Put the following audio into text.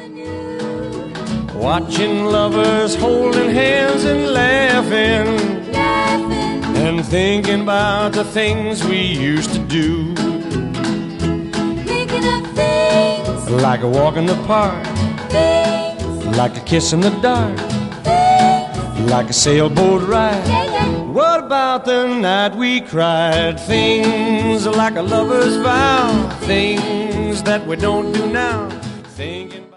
Watching lovers holding hands and laughing, and thinking about the things we used to do. Thinking of things, like a walk in the park, things, like a kiss in the dark, things, like a sailboat ride. yeah, yeah. What about the night we cried? Things like a lover's vow, things that we don't do now. Thinking